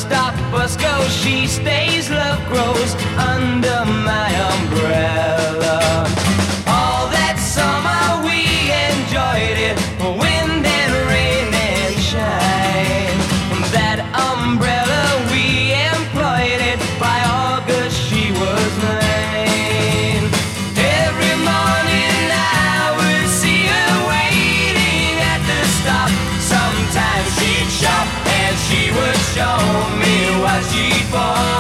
stop us go. She stays, love grows under my umbrella. All that summer we enjoyed it, wind and rain and shine. That umbrella we employed it, by August she was mine. Every morning I would see her waiting at the stop. Sometimes she'd shop and she would show me what she'd bought.